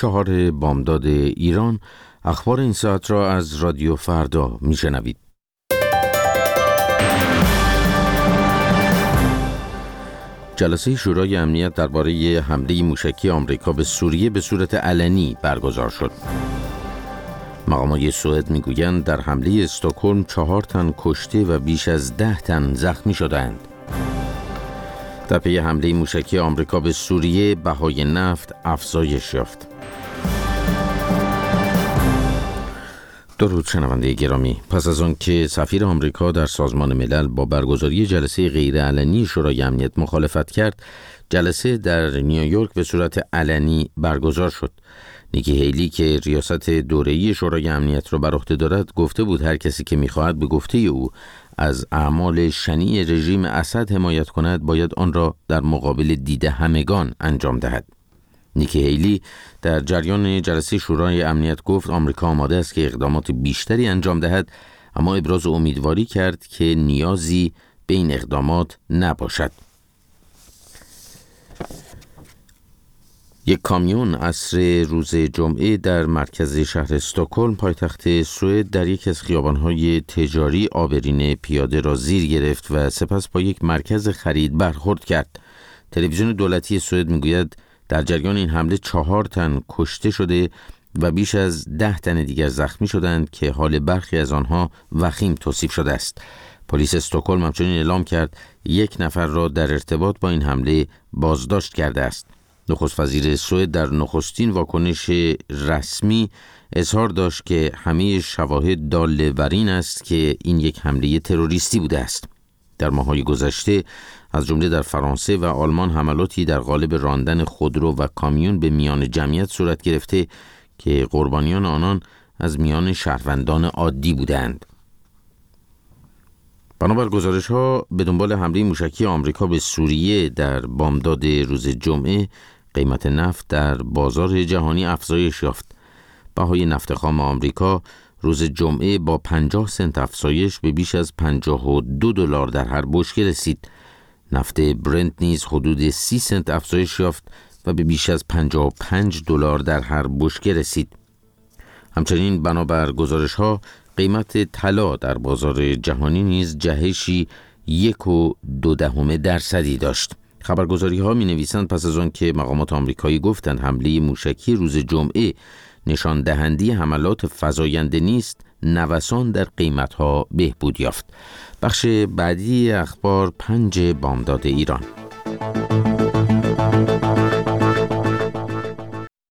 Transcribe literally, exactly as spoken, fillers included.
چهار بامداد ایران. اخبار این ساعت را از رادیو فردا میشنوید. جلسه شورای امنیت درباره حمله موشکی آمریکا به سوریه به صورت علنی برگزار شد. مقامات سوئد میگویند در حمله استکهلم چهار تن کشته و بیش از ده تن زخمی شدند. در پی حمله موشکی آمریکا به سوریه بهای نفت افزایش یافت. درود شنونده گرامی، پس از آن که سفیر آمریکا در سازمان ملل با برگزاری جلسه غیرعلنی شورای امنیت مخالفت کرد، جلسه در نیویورک به صورت علنی برگزار شد. نیکی هیلی که ریاست دوره‌ای شورای امنیت را بر عهده دارد گفته بود هر کسی که می‌خواهد به گفته او از اعمال شنیع رژیم اسد حمایت کند باید آن را در مقابل دید همگان انجام دهد. نیکی هیلی در جریان جلسه شورای امنیت گفت آمریکا آماده است که اقدامات بیشتری انجام دهد، اما ابراز امیدواری کرد که نیازی به این اقدامات نباشد. یک کامیون عصر روز جمعه در مرکز شهر استکهلم پایتخت سوئد در یک از خیابان‌های تجاری آبرین پیاده را زیر گرفت و سپس با یک مرکز خرید برخورد کرد. تلویزیون دولتی سوئد میگوید در جریان این حمله چهار تن کشته شده و بیش از ده تن دیگر زخمی شدند که حال برخی از آنها وخیم توصیف شده است. پلیس استکهلم همچنین اعلام کرد یک نفر را در ارتباط با این حمله بازداشت کرده است. نخست وزیر سوئد در نخستین واکنش رسمی اظهار داشت که همه شواهد دال بر این است که این یک حمله تروریستی بوده است. در ماه‌های گذشته از جمله در فرانسه و آلمان حملاتی در قالب راندن خودرو و کامیون به میان جمعیت صورت گرفته که قربانیان آنان از میان شهروندان عادی بودند. بنابر گزارش‌ها به دنبال حمله موشکی آمریکا به سوریه در بامداد روز جمعه قیمت نفت در بازار جهانی افزایش یافت. بهای نفت خام آمریکا روز جمعه با پنجاه سنت افزایش به بیش از پنجاه و دو دلار در هر بشکه رسید. نفت برنت نیز حدود سی سنت افزایش یافت و به بیش از پنجاه و پنج دلار در هر بشکه رسید. همچنین بنابر گزارش‌ها قیمت طلا در بازار جهانی نیز جهشی یک و دو دهم درصدی داشت. خبرگزاری‌ها می‌نویسند پس از آن که مقامات آمریکایی گفتند حمله موشکی روز جمعه نشان دهنده حملات فزاینده نیست، نوسان در قیمت‌ها بهبود یافت. بخش بعدی اخبار پنج بامداد ایران.